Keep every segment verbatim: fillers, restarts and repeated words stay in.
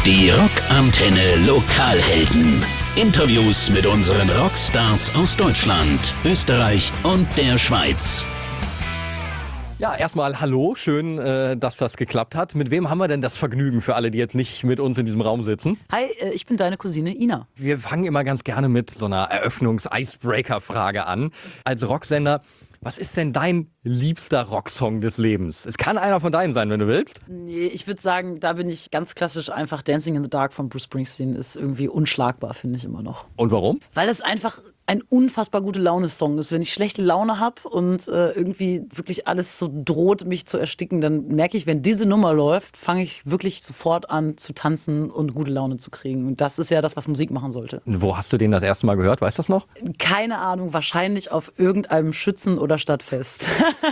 Die Rockantenne Lokalhelden. Interviews mit unseren Rockstars aus Deutschland, Österreich und der Schweiz. Ja, erstmal hallo, schön, äh, dass das geklappt hat. Mit wem haben wir denn das Vergnügen für alle, die jetzt nicht mit uns in diesem Raum sitzen? Hi, äh, ich bin deine Cousine Ina. Wir fangen immer ganz gerne mit so einer Eröffnungs-Icebreaker-Frage an. Als Rocksender, was ist denn dein liebster Rocksong des Lebens? Es kann einer von deinen sein, wenn du willst. Nee, ich würde sagen, da bin ich ganz klassisch einfach Dancing in the Dark von Bruce Springsteen ist irgendwie unschlagbar, finde ich immer noch. Und warum? Weil es einfach ein unfassbar gute Laune-Song ist. Wenn ich schlechte Laune habe und äh, irgendwie wirklich alles so droht, mich zu ersticken, dann merke ich, wenn diese Nummer läuft, fange ich wirklich sofort an zu tanzen und gute Laune zu kriegen. Und das ist ja das, was Musik machen sollte. Wo hast du den das erste Mal gehört? Weißt du das noch? Keine Ahnung, wahrscheinlich auf irgendeinem Schützen- oder Stadtfest.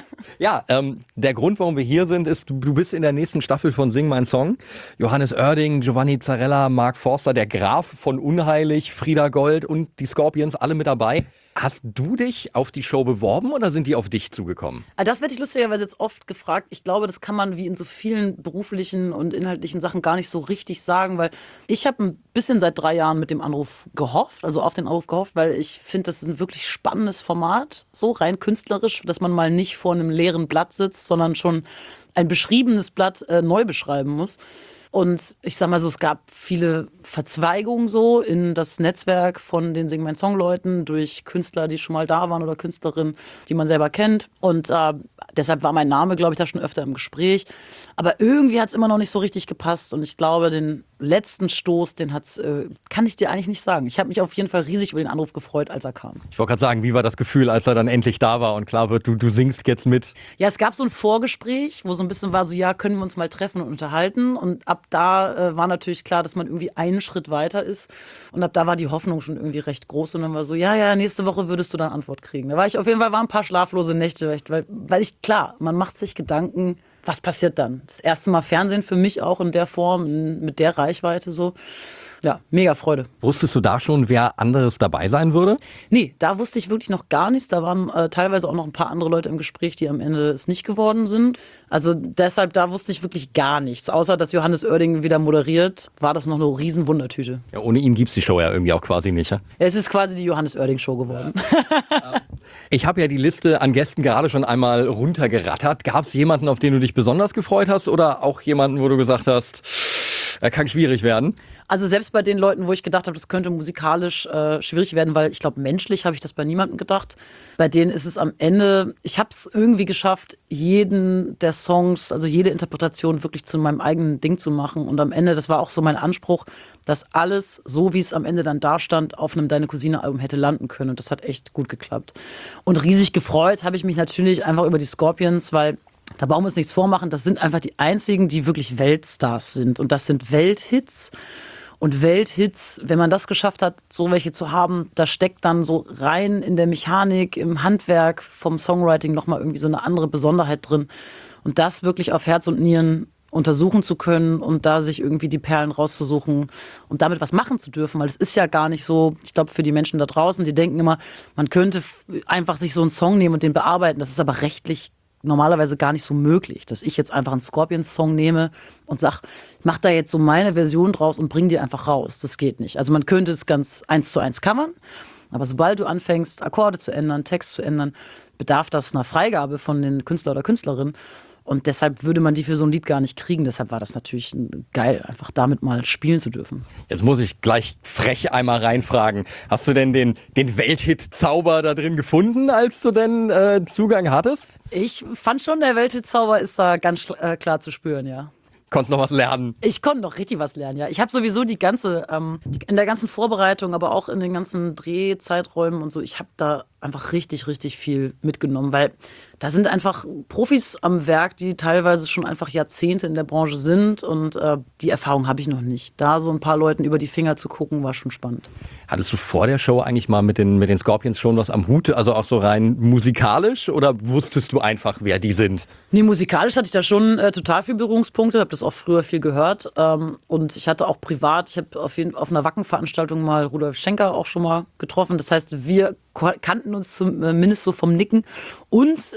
Ja, ähm, der Grund, warum wir hier sind, ist, du, du bist in der nächsten Staffel von Sing mein Song. Johannes Oerding, Giovanni Zarella, Mark Forster, der Graf von Unheilig, Frieda Gold und die Scorpions, alle mit dabei. Hast du dich auf die Show beworben oder sind die auf dich zugekommen? Das werde ich lustigerweise jetzt oft gefragt. Ich glaube, das kann man wie in so vielen beruflichen und inhaltlichen Sachen gar nicht so richtig sagen, weil ich habe ein bisschen seit drei Jahren mit dem Anruf gehofft, also auf den Anruf gehofft, weil ich finde, das ist ein wirklich spannendes Format, so rein künstlerisch, dass man mal nicht vor einem leeren Blatt sitzt, sondern schon ein beschriebenes Blatt äh, neu beschreiben muss. Und ich sag mal so, es gab viele Verzweigungen so in das Netzwerk von den Sing mein Song-Leuten durch Künstler, die schon mal da waren oder Künstlerinnen, die man selber kennt. Und äh, deshalb war mein Name, glaube ich, da schon öfter im Gespräch. Aber irgendwie hat es immer noch nicht so richtig gepasst. Und ich glaube, den letzten Stoß, den hat's, äh, kann ich dir eigentlich nicht sagen. Ich habe mich auf jeden Fall riesig über den Anruf gefreut, als er kam. Ich wollte gerade sagen, wie war das Gefühl, als er dann endlich da war und klar wird, du, du singst jetzt mit? Ja, es gab so ein Vorgespräch, wo so ein bisschen war so, ja, können wir uns mal treffen und unterhalten. Und ab da äh, war natürlich klar, dass man irgendwie einen Schritt weiter ist. Und ab da war die Hoffnung schon irgendwie recht groß. Und dann war so, ja, ja, nächste Woche würdest du dann Antwort kriegen. Da war ich auf jeden Fall, waren ein paar schlaflose Nächte, weil, weil ich, klar, man macht sich Gedanken, was passiert dann? Das erste Mal Fernsehen für mich auch in der Form, in, mit der Reichweite so. Ja, mega Freude. Wusstest du da schon, wer anderes dabei sein würde? Nee, da wusste ich wirklich noch gar nichts. Da waren äh, teilweise auch noch ein paar andere Leute im Gespräch, die am Ende es nicht geworden sind. Also deshalb, da wusste ich wirklich gar nichts. Außer, dass Johannes Oerding wieder moderiert, war das noch eine riesen Wundertüte. Ja, ohne ihn gibt es die Show ja irgendwie auch quasi nicht. Ja? Es ist quasi die Johannes Oerding Show geworden. Ja. Ich habe ja die Liste an Gästen gerade schon einmal runtergerattert. Gab es jemanden, auf den du dich besonders gefreut hast oder auch jemanden, wo du gesagt hast, er kann schwierig werden? Also selbst bei den Leuten, wo ich gedacht habe, das könnte musikalisch äh, schwierig werden, weil ich glaube, menschlich habe ich das bei niemandem gedacht. Bei denen ist es am Ende, ich habe es irgendwie geschafft, jeden der Songs, also jede Interpretation wirklich zu meinem eigenen Ding zu machen. Und am Ende, das war auch so mein Anspruch, dass alles, so wie es am Ende dann da stand, auf einem Deine Cousine-Album hätte landen können. Und das hat echt gut geklappt. Und riesig gefreut habe ich mich natürlich einfach über die Scorpions, weil da brauchen wir uns nichts vormachen, das sind einfach die einzigen, die wirklich Weltstars sind. Und das sind Welthits. Und Welthits, wenn man das geschafft hat, so welche zu haben, da steckt dann so rein in der Mechanik, im Handwerk vom Songwriting nochmal irgendwie so eine andere Besonderheit drin. Und das wirklich auf Herz und Nieren untersuchen zu können und da sich irgendwie die Perlen rauszusuchen und damit was machen zu dürfen, weil es ist ja gar nicht so, ich glaube für die Menschen da draußen, die denken immer, man könnte einfach sich so einen Song nehmen und den bearbeiten. Das ist aber rechtlich normalerweise gar nicht so möglich, dass ich jetzt einfach einen Scorpions-Song nehme und sage, ich mache da jetzt so meine Version draus und bring die einfach raus. Das geht nicht. Also man könnte es ganz eins zu eins covern, aber sobald du anfängst, Akkorde zu ändern, Text zu ändern, bedarf das einer Freigabe von den Künstler oder Künstlerin. Und deshalb würde man die für so ein Lied gar nicht kriegen. Deshalb war das natürlich geil, einfach damit mal spielen zu dürfen. Jetzt muss ich gleich frech einmal reinfragen. Hast du denn den, den Welthit-Zauber da drin gefunden, als du denn äh, Zugang hattest? Ich fand schon, der Welthit-Zauber ist da ganz äh, klar zu spüren, ja. Konntest noch was lernen? Ich konnte noch richtig was lernen, ja. Ich habe sowieso die ganze, ähm, die, in der ganzen Vorbereitung, aber auch in den ganzen Drehzeiträumen und so, ich habe da einfach richtig, richtig viel mitgenommen, weil da sind einfach Profis am Werk, die teilweise schon einfach Jahrzehnte in der Branche sind und äh, die Erfahrung habe ich noch nicht. Da so ein paar Leuten über die Finger zu gucken, war schon spannend. Hattest du vor der Show eigentlich mal mit den, mit den Scorpions schon was am Hut, also auch so rein musikalisch oder wusstest du einfach, wer die sind? Nee, musikalisch hatte ich da schon äh, total viele Berührungspunkte, habe das auch früher viel gehört ähm, und ich hatte auch privat, ich habe auf, jeden, auf einer Wacken-Veranstaltung mal Rudolf Schenker auch schon mal getroffen, das heißt, wir kannten uns zumindest so vom Nicken und äh,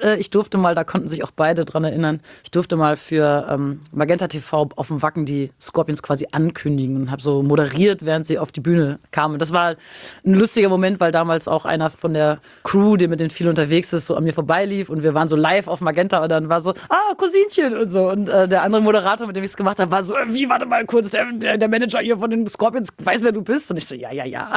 äh, ich durfte mal, da konnten sich auch beide dran erinnern, ich durfte mal für ähm, Magenta T V auf dem Wacken die Scorpions quasi ankündigen und habe so moderiert, während sie auf die Bühne kamen. Das war ein lustiger Moment, weil damals auch einer von der Crew, der mit denen viel unterwegs ist, so an mir vorbeilief und wir waren so live auf Magenta und dann war so, ah, Cousinchen und so. Und äh, der andere Moderator, mit dem ich es gemacht habe, war so, wie, warte mal kurz, der, der, der Manager hier von den Scorpions weiß, wer du bist. Und ich so, ja, ja, ja.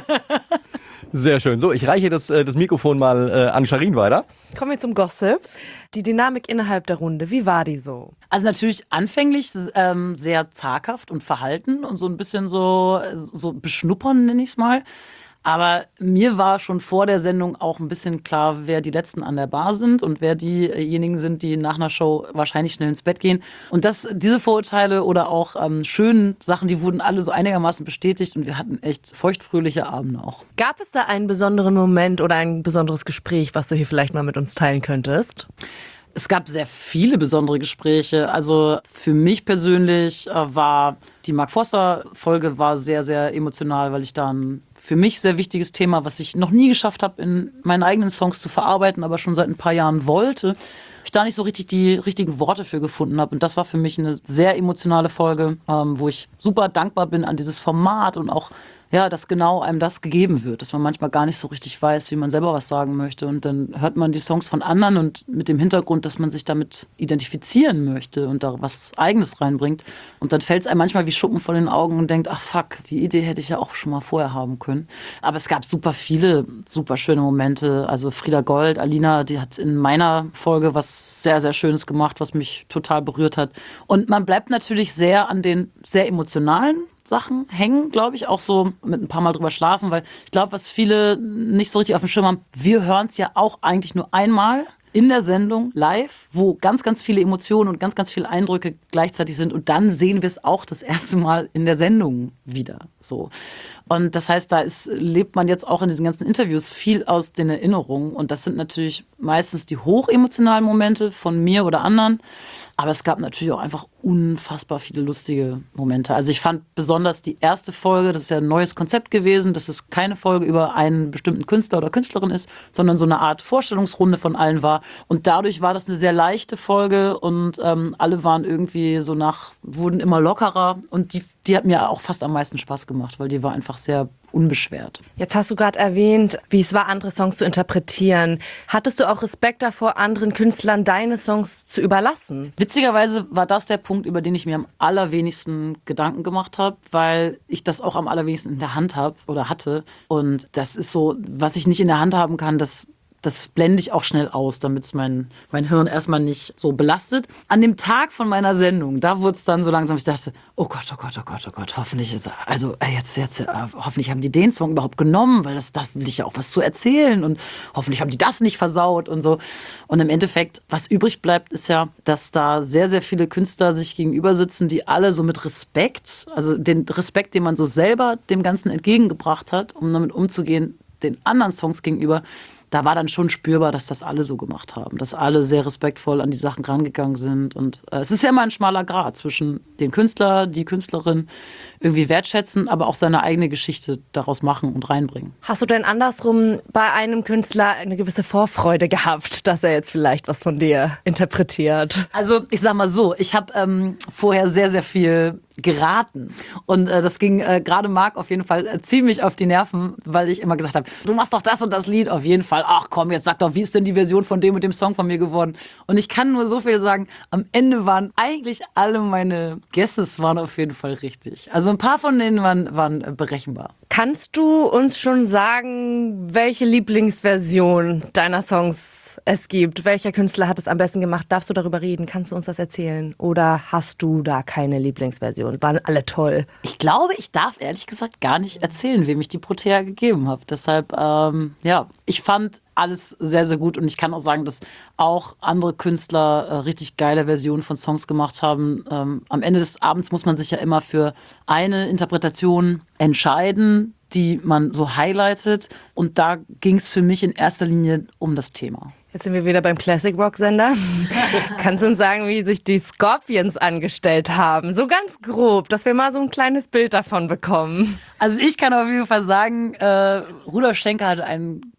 Sehr schön. So, ich reiche das, äh, das Mikrofon mal äh, an Sharin weiter. Kommen wir zum Gossip. Die Dynamik innerhalb der Runde, wie war die so? Also natürlich anfänglich ähm, sehr zaghaft und verhalten und so ein bisschen so, so beschnuppern, nenne ich es mal. Aber mir war schon vor der Sendung auch ein bisschen klar, wer die Letzten an der Bar sind und wer diejenigen sind, die nach einer Show wahrscheinlich schnell ins Bett gehen. Und das, diese Vorurteile oder auch ähm, schönen Sachen, die wurden alle so einigermaßen bestätigt und wir hatten echt feuchtfröhliche Abende auch. Gab es da einen besonderen Moment oder ein besonderes Gespräch, was du hier vielleicht mal mit uns teilen könntest? Es gab sehr viele besondere Gespräche. Also für mich persönlich äh, war die Mark Forster-Folge war sehr, sehr emotional, weil ich da ein für mich sehr wichtiges Thema, was ich noch nie geschafft habe, in meinen eigenen Songs zu verarbeiten, aber schon seit ein paar Jahren wollte, ich da nicht so richtig die richtigen Worte für gefunden habe. Und das war für mich eine sehr emotionale Folge, ähm, wo ich super dankbar bin an dieses Format und auch, ja, dass genau einem das gegeben wird, dass man manchmal gar nicht so richtig weiß, wie man selber was sagen möchte. Und dann hört man die Songs von anderen und mit dem Hintergrund, dass man sich damit identifizieren möchte und da was Eigenes reinbringt. Und dann fällt es einem manchmal wie Schuppen von den Augen und denkt, ach fuck, die Idee hätte ich ja auch schon mal vorher haben können. Aber es gab super viele, super schöne Momente. Also Frieda Gold, Alina, die hat in meiner Folge was sehr, sehr Schönes gemacht, was mich total berührt hat. Und man bleibt natürlich sehr an den sehr emotionalen Sachen hängen, glaube ich, auch so mit ein paar Mal drüber schlafen, weil ich glaube, was viele nicht so richtig auf dem Schirm haben, wir hören es ja auch eigentlich nur einmal in der Sendung live, wo ganz, ganz viele Emotionen und ganz, ganz viele Eindrücke gleichzeitig sind und dann sehen wir es auch das erste Mal in der Sendung wieder. So. Und das heißt, da ist, lebt man jetzt auch in diesen ganzen Interviews viel aus den Erinnerungen und das sind natürlich meistens die hochemotionalen Momente von mir oder anderen. Aber es gab natürlich auch einfach unfassbar viele lustige Momente. Also ich fand besonders die erste Folge, das ist ja ein neues Konzept gewesen, dass es keine Folge über einen bestimmten Künstler oder Künstlerin ist, sondern so eine Art Vorstellungsrunde von allen war. Und dadurch war das eine sehr leichte Folge und ähm, alle waren irgendwie so nach, wurden immer lockerer. Und die, die hat mir auch fast am meisten Spaß gemacht, weil die war einfach sehr unbeschwert. Jetzt hast du gerade erwähnt, wie es war, andere Songs zu interpretieren. Hattest du auch Respekt davor, anderen Künstlern deine Songs zu überlassen? Witzigerweise war das der Punkt, über den ich mir am allerwenigsten Gedanken gemacht habe, weil ich das auch am allerwenigsten in der Hand habe oder hatte. Und das ist so, was ich nicht in der Hand haben kann, das Das blende ich auch schnell aus, damit es mein, mein Hirn erstmal nicht so belastet. An dem Tag von meiner Sendung, da wurde es dann so langsam, ich dachte, oh Gott, oh Gott, oh Gott, oh Gott, hoffentlich ist, also jetzt, jetzt, äh, hoffentlich haben die den Song überhaupt genommen, weil das, da will ich ja auch was zu erzählen und hoffentlich haben die das nicht versaut und so. Und im Endeffekt, was übrig bleibt, ist ja, dass da sehr, sehr viele Künstler sich gegenüber sitzen, die alle so mit Respekt, also den Respekt, den man so selber dem Ganzen entgegengebracht hat, um damit umzugehen, den anderen Songs gegenüber, da war dann schon spürbar, dass das alle so gemacht haben, dass alle sehr respektvoll an die Sachen rangegangen sind. Und äh, es ist ja immer ein schmaler Grat zwischen dem Künstler, die Künstlerin irgendwie wertschätzen, aber auch seine eigene Geschichte daraus machen und reinbringen. Hast du denn andersrum bei einem Künstler eine gewisse Vorfreude gehabt, dass er jetzt vielleicht was von dir interpretiert? Also ich sag mal so, ich habe ähm, vorher sehr, sehr viel geraten. Und äh, das ging äh, gerade Marc auf jeden Fall äh, ziemlich auf die Nerven, weil ich immer gesagt habe, du machst doch das und das Lied, auf jeden Fall. Ach komm, jetzt sag doch, wie ist denn die Version von dem und dem Song von mir geworden? Und ich kann nur so viel sagen, am Ende waren eigentlich alle meine Guesses waren auf jeden Fall richtig. Also ein paar von denen waren, waren berechenbar. Kannst du uns schon sagen, welche Lieblingsversion deiner Songs es gibt? Welcher Künstler hat es am besten gemacht? Darfst du darüber reden? Kannst du uns das erzählen? Oder hast du da keine Lieblingsversion? Waren alle toll? Ich glaube, ich darf ehrlich gesagt gar nicht erzählen, wem ich die Protea gegeben habe. Deshalb, ähm, ja, ich fand alles sehr, sehr gut und ich kann auch sagen, dass auch andere Künstler äh, richtig geile Versionen von Songs gemacht haben. Ähm, am Ende des Abends muss man sich ja immer für eine Interpretation entscheiden, die man so highlightet. Und da ging es für mich in erster Linie um das Thema. Jetzt sind wir wieder beim Classic Rock Sender. Kannst du uns sagen, wie sich die Scorpions angestellt haben? So ganz grob, dass wir mal so ein kleines Bild davon bekommen. Also ich kann auf jeden Fall sagen, äh, Rudolf Schenker hatte einen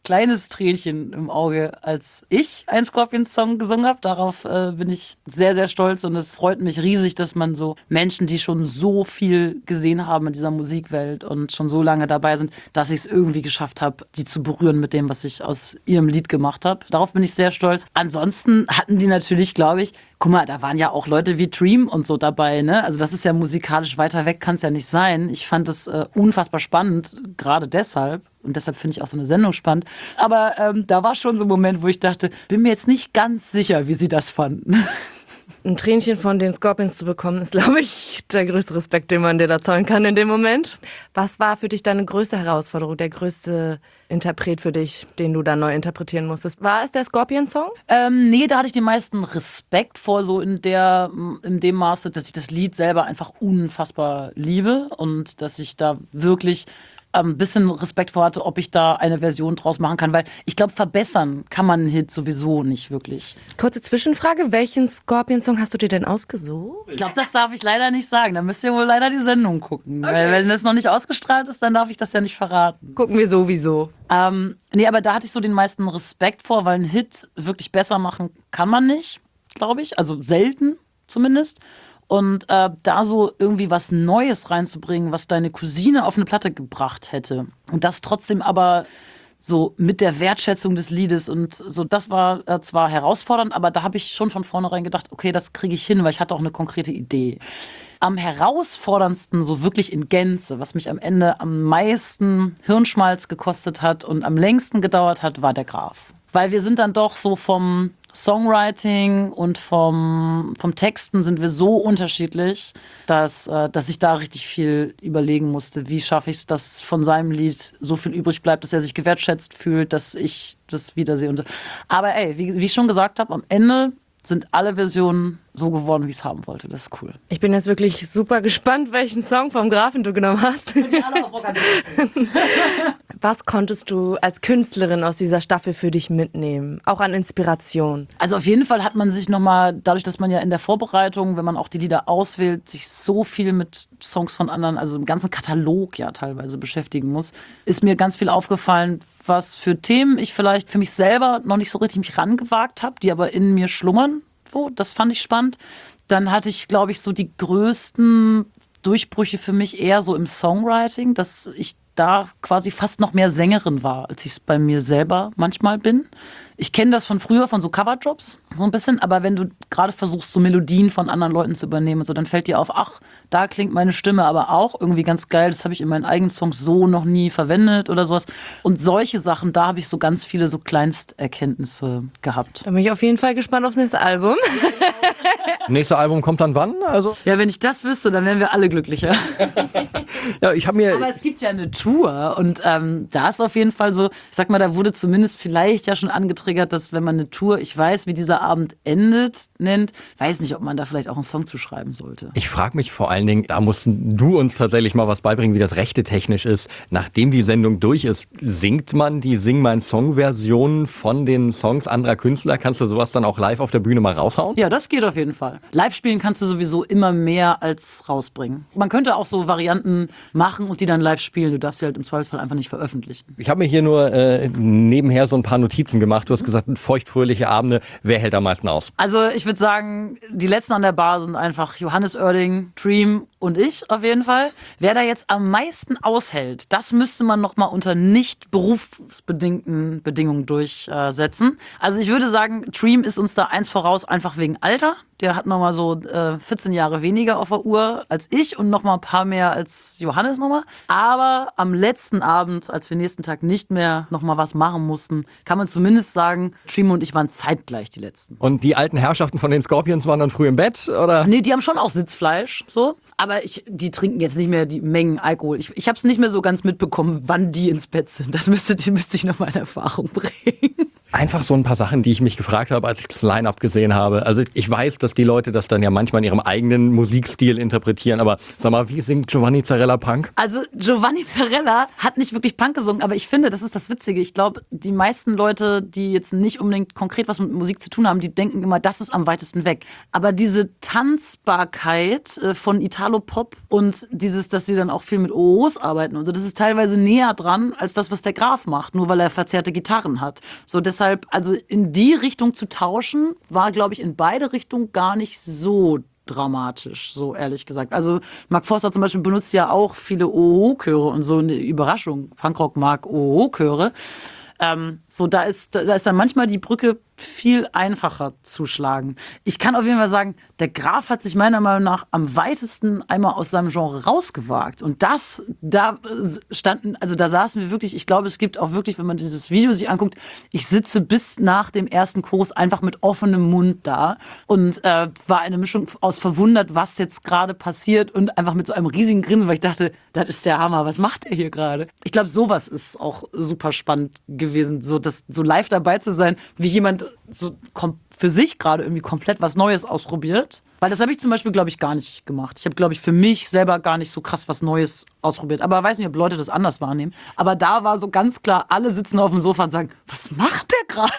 kleines Tränchen im Auge, als ich einen Scorpions-Song gesungen habe. Darauf äh, bin ich sehr, sehr stolz und es freut mich riesig, dass man so Menschen, die schon so viel gesehen haben in dieser Musikwelt und schon so lange dabei sind, dass ich es irgendwie geschafft habe, die zu berühren mit dem, was ich aus ihrem Lied gemacht habe. Darauf bin ich sehr stolz. Ansonsten hatten die natürlich, glaube ich, guck mal, da waren ja auch Leute wie Dream und so dabei, ne? Also das ist ja musikalisch weiter weg, kann es ja nicht sein. Ich fand es äh, unfassbar spannend, gerade deshalb. Und deshalb finde ich auch so eine Sendung spannend. Aber ähm, da war schon so ein Moment, wo ich dachte, bin mir jetzt nicht ganz sicher, wie sie das fanden. Ein Tränchen von den Scorpions zu bekommen, ist, glaube ich, der größte Respekt, den man dir da zollen kann in dem Moment. Was war für dich deine größte Herausforderung, der größte Interpret für dich, den du dann neu interpretieren musstest? War es der Scorpion-Song? Ähm, nee, da hatte ich den meisten Respekt vor, so in der, in dem Maße, dass ich das Lied selber einfach unfassbar liebe und dass ich da wirklich ein bisschen Respekt vor hatte, ob ich da eine Version draus machen kann, weil ich glaube, verbessern kann man einen Hit sowieso nicht wirklich. Kurze Zwischenfrage, welchen Scorpion-Song hast du dir denn ausgesucht? Ich glaube, das darf ich leider nicht sagen. Da müsst ihr wohl leider die Sendung gucken. Okay. Weil wenn das noch nicht ausgestrahlt ist, dann darf ich das ja nicht verraten. Gucken wir sowieso. Ähm, nee, aber da hatte ich so den meisten Respekt vor, weil ein Hit wirklich besser machen kann man nicht, glaube ich. Also selten zumindest. Und äh, da so irgendwie was Neues reinzubringen, was deine Cousine auf eine Platte gebracht hätte. Und das trotzdem aber so mit der Wertschätzung des Liedes. Und so, das war äh, zwar herausfordernd, aber da habe ich schon von vornherein gedacht, okay, das kriege ich hin, weil ich hatte auch eine konkrete Idee. Am herausforderndsten, so wirklich in Gänze, was mich am Ende am meisten Hirnschmalz gekostet hat und am längsten gedauert hat, war der Graf. Weil wir sind dann doch so vom Songwriting und vom, vom Texten sind wir so unterschiedlich, dass, äh, dass ich da richtig viel überlegen musste. Wie schaffe ich es, dass von seinem Lied so viel übrig bleibt, dass er sich gewertschätzt fühlt, dass ich das wiedersehe. Und, aber ey, wie, wie ich schon gesagt habe, am Ende sind alle Versionen so geworden, wie ich es haben wollte. Das ist cool. Ich bin jetzt wirklich super gespannt, welchen Song vom Grafen du genommen hast. Was konntest du als Künstlerin aus dieser Staffel für dich mitnehmen? Auch an Inspiration? Also auf jeden Fall hat man sich nochmal, dadurch, dass man ja in der Vorbereitung, wenn man auch die Lieder auswählt, sich so viel mit Songs von anderen, also im ganzen Katalog ja teilweise beschäftigen muss, ist mir ganz viel aufgefallen, was für Themen ich vielleicht für mich selber noch nicht so richtig mich rangewagt habe, die aber in mir schlummern. So, das fand ich spannend. Dann hatte ich, glaube ich, so die größten Durchbrüche für mich eher so im Songwriting, dass ich da quasi fast noch mehr Sängerin war, als ich es bei mir selber manchmal bin. Ich kenne das von früher, von so Coverjobs, so ein bisschen, aber wenn du gerade versuchst, so Melodien von anderen Leuten zu übernehmen, so, dann fällt dir auf, ach, da klingt meine Stimme aber auch irgendwie ganz geil, das habe ich in meinen eigenen Songs so noch nie verwendet oder sowas. Und solche Sachen, da habe ich so ganz viele so Kleinsterkenntnisse gehabt. Da bin ich auf jeden Fall gespannt aufs nächste Album. Nächste Album kommt dann wann? Also ja, wenn ich das wüsste, dann wären wir alle glücklicher. ja, ich habe mir. Aber es gibt ja eine Tour und ähm, da ist auf jeden Fall so, ich sag mal, da wurde zumindest vielleicht ja schon angetriggert, dass wenn man eine Tour, ich weiß, wie dieser Abend endet, nennt, weiß nicht, ob man da vielleicht auch einen Song zu schreiben sollte. Ich frage mich vor allen Dingen, da musst du uns tatsächlich mal was beibringen, wie das Rechte technisch ist. Nachdem die Sendung durch ist, singt man die Sing mein Song-Version von den Songs anderer Künstler? Kannst du sowas dann auch live auf der Bühne mal raushauen? Ja, das geht auf jeden Fall. Live spielen kannst du sowieso immer mehr als rausbringen. Man könnte auch so Varianten machen und die dann live spielen. Du darfst sie halt im Zweifelsfall einfach nicht veröffentlichen. Ich habe mir hier nur äh, nebenher so ein paar Notizen gemacht. Du hast gesagt, feuchtfröhliche Abende. Wer hält am meisten aus? Also ich würde sagen, die letzten an der Bar sind einfach Johannes Oerding, Dream und ich auf jeden Fall. Wer da jetzt am meisten aushält, das müsste man nochmal unter nicht berufsbedingten Bedingungen durchsetzen. Also ich würde sagen, Dream ist uns da eins voraus, einfach wegen Alter. Der hat nochmal so äh, vierzehn Jahre weniger auf der Uhr als ich und nochmal ein paar mehr als Johannes nochmal. Aber am letzten Abend, als wir nächsten Tag nicht mehr nochmal was machen mussten, kann man zumindest sagen, Dream und ich waren zeitgleich die Letzten. Und die alten Herrschaften von den Scorpions waren dann früh im Bett, oder? Nee, die haben schon auch Sitzfleisch, so. Aber ich, die trinken jetzt nicht mehr die Mengen Alkohol. Ich, ich habe es nicht mehr so ganz mitbekommen, wann die ins Bett sind. Das müsste, die müsste ich nochmal in Erfahrung bringen. Einfach so ein paar Sachen, die ich mich gefragt habe, als ich das Line-Up gesehen habe. Also ich weiß, dass die Leute das dann ja manchmal in ihrem eigenen Musikstil interpretieren, aber sag mal, wie singt Giovanni Zarella Punk? Also Giovanni Zarella hat nicht wirklich Punk gesungen, aber ich finde, das ist das Witzige. Ich glaube, die meisten Leute, die jetzt nicht unbedingt konkret was mit Musik zu tun haben, die denken immer, das ist am weitesten weg. Aber diese Tanzbarkeit von Italo-Pop und dieses, dass sie dann auch viel mit O Os arbeiten und so, das ist teilweise näher dran als das, was der Graf macht, nur weil er verzerrte Gitarren hat. So, deshalb, also in die Richtung zu tauschen, war, glaube ich, in beide Richtungen gar nicht so dramatisch, so ehrlich gesagt. Also Mark Forster zum Beispiel benutzt ja auch viele O O-Chöre und so, eine Überraschung. Punkrock mag O O-Chöre. Ähm, so, da ist, da ist dann manchmal die Brücke viel einfacher zu schlagen. Ich kann auf jeden Fall sagen, der Graf hat sich meiner Meinung nach am weitesten einmal aus seinem Genre rausgewagt. Und das, da standen, also da saßen wir wirklich, ich glaube, es gibt auch wirklich, wenn man dieses Video sich anguckt, ich sitze bis nach dem ersten Chorus einfach mit offenem Mund da und äh, war eine Mischung aus verwundert, was jetzt gerade passiert und einfach mit so einem riesigen Grinsen, weil ich dachte, das ist der Hammer, was macht er hier gerade? Ich glaube, sowas ist auch super spannend gewesen, so, das, so live dabei zu sein, wie jemand so für sich gerade irgendwie komplett was Neues ausprobiert. Weil das habe ich zum Beispiel, glaube ich, gar nicht gemacht. Ich habe, glaube ich, für mich selber gar nicht so krass was Neues ausprobiert. Aber ich weiß nicht, ob Leute das anders wahrnehmen. Aber da war so ganz klar, alle sitzen auf dem Sofa und sagen, was macht der gerade?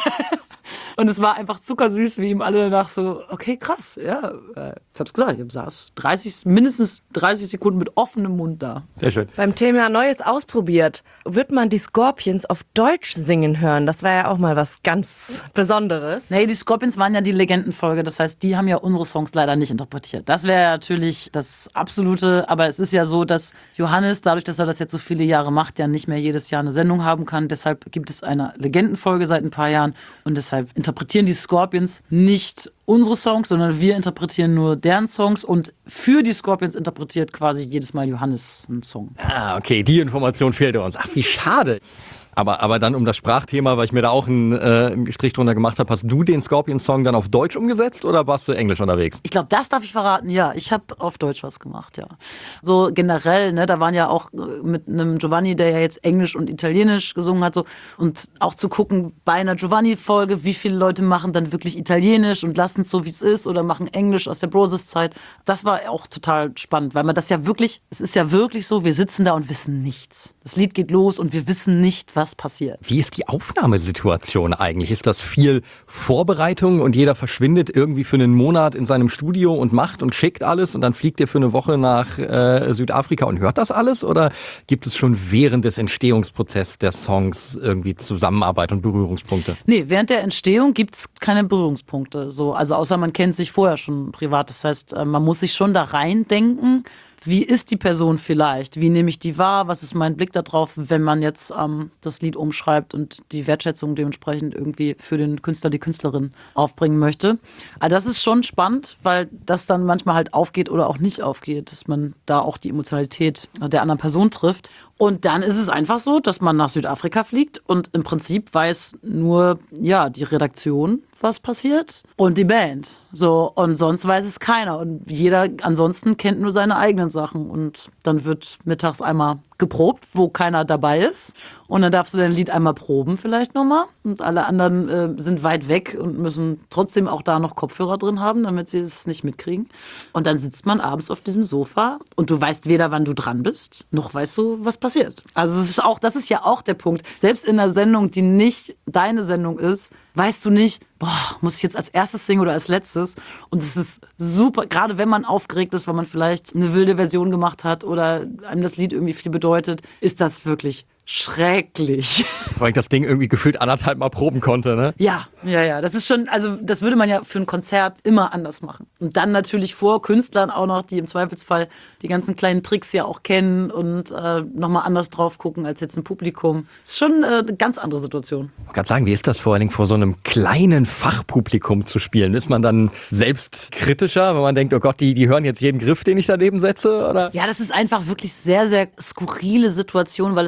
Und es war einfach zuckersüß, wie ihm alle danach so, okay, krass, ja, äh, ich hab's gesagt, ich saß dreißig, mindestens dreißig Sekunden mit offenem Mund da. Sehr schön. Beim Thema Neues ausprobiert, wird man die Scorpions auf Deutsch singen hören? Das war ja auch mal was ganz Besonderes. Nee, die Scorpions waren ja die Legendenfolge, das heißt, die haben ja unsere Songs leider nicht interpretiert. Das wäre ja natürlich das Absolute, aber es ist ja so, dass Johannes, dadurch, dass er das jetzt so viele Jahre macht, ja nicht mehr jedes Jahr eine Sendung haben kann. Deshalb gibt es eine Legendenfolge seit ein paar Jahren und deshalb interpretieren die Scorpions nicht unsere Songs, sondern wir interpretieren nur deren Songs und für die Scorpions interpretiert quasi jedes Mal Johannes einen Song. Ah, okay, die Information fehlte uns. Ach, wie schade. Aber, aber dann um das Sprachthema, weil ich mir da auch einen, äh, einen Strich drunter gemacht habe, hast du den Scorpions-Song dann auf Deutsch umgesetzt oder warst du Englisch unterwegs? Ich glaube, das darf ich verraten, ja. Ich habe auf Deutsch was gemacht, ja. So generell, ne, da waren ja auch mit einem Giovanni, der ja jetzt Englisch und Italienisch gesungen hat, so. Und auch zu gucken, bei einer Giovanni-Folge, wie viele Leute machen dann wirklich Italienisch und lassen es so, wie es ist oder machen Englisch aus der Broses-Zeit. Das war auch total spannend, weil man das ja wirklich, es ist ja wirklich so, wir sitzen da und wissen nichts. Das Lied geht los und wir wissen nicht, was passiert. Wie ist die Aufnahmesituation eigentlich? Ist das viel Vorbereitung und jeder verschwindet irgendwie für einen Monat in seinem Studio und macht und schickt alles und dann fliegt ihr für eine Woche nach äh, Südafrika und hört das alles? Oder gibt es schon während des Entstehungsprozesses der Songs irgendwie Zusammenarbeit und Berührungspunkte? Nee, während der Entstehung gibt es keine Berührungspunkte. So, also außer man kennt sich vorher schon privat. Das heißt, man muss sich schon da reindenken. Wie ist die Person vielleicht? Wie nehme ich die wahr? Was ist mein Blick darauf, wenn man jetzt ähm, das Lied umschreibt und die Wertschätzung dementsprechend irgendwie für den Künstler, die Künstlerin aufbringen möchte? Also das ist schon spannend, weil das dann manchmal halt aufgeht oder auch nicht aufgeht, dass man da auch die Emotionalität der anderen Person trifft. Und dann ist es einfach so, dass man nach Südafrika fliegt und im Prinzip weiß nur ja die Redaktion, was passiert und die Band. So, und sonst weiß es keiner. Und jeder ansonsten kennt nur seine eigenen Sachen. Und dann wird mittags einmal geprobt, wo keiner dabei ist. Und dann darfst du dein Lied einmal proben vielleicht nochmal. Und alle anderen äh, sind weit weg und müssen trotzdem auch da noch Kopfhörer drin haben, damit sie es nicht mitkriegen. Und dann sitzt man abends auf diesem Sofa und du weißt weder, wann du dran bist, noch weißt du, was passiert. Also es ist auch, das ist ja auch der Punkt. Selbst in einer Sendung, die nicht deine Sendung ist, weißt du nicht, boah, muss ich jetzt als erstes singen oder als letztes? Und es ist super, gerade wenn man aufgeregt ist, weil man vielleicht eine wilde Version gemacht hat oder einem das Lied irgendwie viel bedeutet, ist das wirklich schrecklich. Weil ich das Ding irgendwie gefühlt anderthalb Mal proben konnte, ne? Ja, ja, ja. Das ist schon, also das würde man ja für ein Konzert immer anders machen. Und dann natürlich vor Künstlern auch noch, die im Zweifelsfall die ganzen kleinen Tricks ja auch kennen und äh, nochmal anders drauf gucken als jetzt ein Publikum. Ist schon äh, eine ganz andere Situation. Ich kann sagen, wie ist das vor allen Dingen vor so einem kleinen Fachpublikum zu spielen? Ist man dann selbst kritischer, wenn man denkt, oh Gott, die, die hören jetzt jeden Griff, den ich daneben setze? Oder? Ja, das ist einfach wirklich sehr, sehr skurrile Situation, weil es hat ja ein bisschen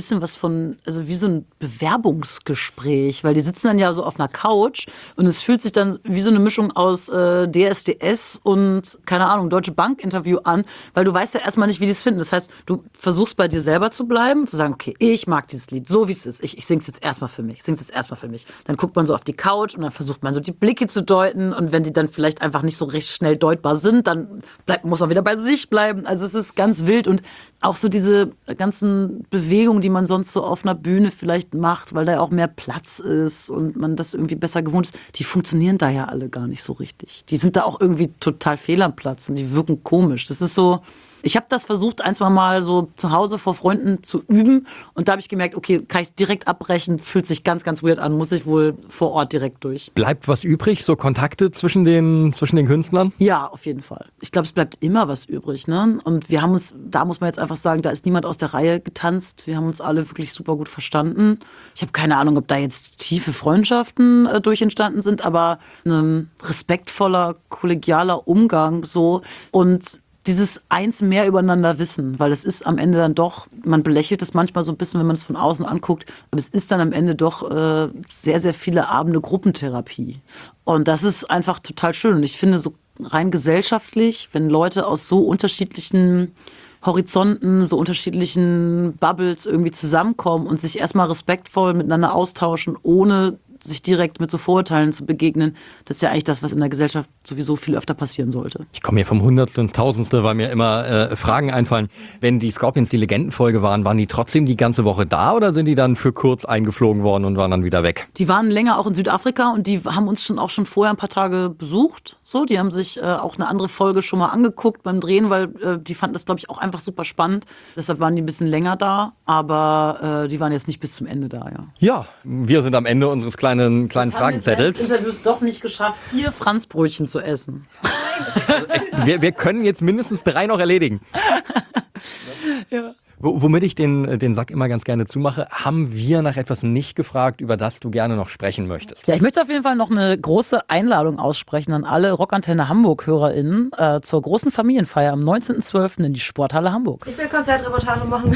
bisschen was von, also wie so ein Bewerbungsgespräch, weil die sitzen dann ja so auf einer Couch und es fühlt sich dann wie so eine Mischung aus äh, D S D S und, keine Ahnung, Deutsche Bank-Interview an, weil du weißt ja erstmal nicht, wie die es finden. Das heißt, du versuchst bei dir selber zu bleiben und zu sagen, okay, ich mag dieses Lied so, wie es ist. Ich, ich sing's jetzt erstmal für mich. Ich sing's jetzt erstmal für mich. Dann guckt man so auf die Couch und dann versucht man so die Blicke zu deuten und wenn die dann vielleicht einfach nicht so recht schnell deutbar sind, dann bleibt, muss man wieder bei sich bleiben. Also es ist ganz wild und auch so diese ganzen Bewegungen, die man sonst so auf einer Bühne vielleicht macht, weil da ja auch mehr Platz ist und man das irgendwie besser gewohnt ist, die funktionieren da ja alle gar nicht so richtig. Die sind da auch irgendwie total fehl am Platz und die wirken komisch. Das ist so, ich habe das versucht, ein, zwei Mal so zu Hause vor Freunden zu üben und da habe ich gemerkt, okay, kann ich direkt abbrechen, fühlt sich ganz, ganz weird an, muss ich wohl vor Ort direkt durch. Bleibt was übrig, so Kontakte zwischen den, zwischen den Künstlern? Ja, auf jeden Fall. Ich glaube, es bleibt immer was übrig, ne? Und wir haben uns, da muss man jetzt einfach sagen, da ist niemand aus der Reihe getanzt. Wir haben uns alle wirklich super gut verstanden. Ich habe keine Ahnung, ob da jetzt tiefe Freundschaften äh, durch entstanden sind, aber ein respektvoller, kollegialer Umgang so und dieses eins mehr übereinander wissen, weil es ist am Ende dann doch, man belächelt es manchmal so ein bisschen, wenn man es von außen anguckt, aber es ist dann am Ende doch äh, sehr, sehr viele Abende Gruppentherapie. Und das ist einfach total schön. Und ich finde so rein gesellschaftlich, wenn Leute aus so unterschiedlichen Horizonten, so unterschiedlichen Bubbles irgendwie zusammenkommen und sich erstmal respektvoll miteinander austauschen, ohne sich direkt mit so Vorurteilen zu begegnen, das ist ja eigentlich das, was in der Gesellschaft sowieso viel öfter passieren sollte. Ich komme hier vom Hundertstel ins Tausendste, weil mir immer äh, Fragen einfallen. Wenn die Scorpions die Legendenfolge waren, waren die trotzdem die ganze Woche da oder sind die dann für kurz eingeflogen worden und waren dann wieder weg? Die waren länger auch in Südafrika und die haben uns schon auch schon vorher ein paar Tage besucht. So, die haben sich äh, auch eine andere Folge schon mal angeguckt beim Drehen, weil äh, die fanden das, glaube ich, auch einfach super spannend. Deshalb waren die ein bisschen länger da, aber äh, die waren jetzt nicht bis zum Ende da, ja. Ja, wir sind am Ende unseres kleinen kleinen, kleinen Fragenzettels. Wir haben Interviews doch nicht geschafft, vier Franzbrötchen zu essen. Also, wir, wir können jetzt mindestens drei noch erledigen. Ja. W- womit ich den, den Sack immer ganz gerne zumache, haben wir nach etwas nicht gefragt, über das du gerne noch sprechen möchtest? Ja, ich möchte auf jeden Fall noch eine große Einladung aussprechen an alle Rockantenne Hamburg-HörerInnen äh, zur großen Familienfeier am neunzehnten zwölften in die Sporthalle Hamburg. Ich will Konzertreportage machen.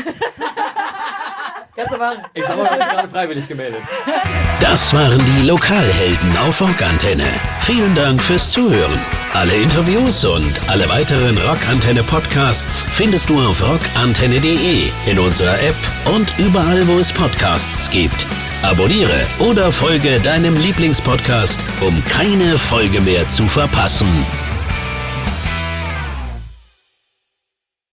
Ich sag mal, du hast dich gerade freiwillig gemeldet. Das waren die Lokalhelden auf Rockantenne. Vielen Dank fürs Zuhören. Alle Interviews und alle weiteren Rockantenne-Podcasts findest du auf rockantenne punkt de, in unserer App und überall, wo es Podcasts gibt. Abonniere oder folge deinem Lieblingspodcast, um keine Folge mehr zu verpassen.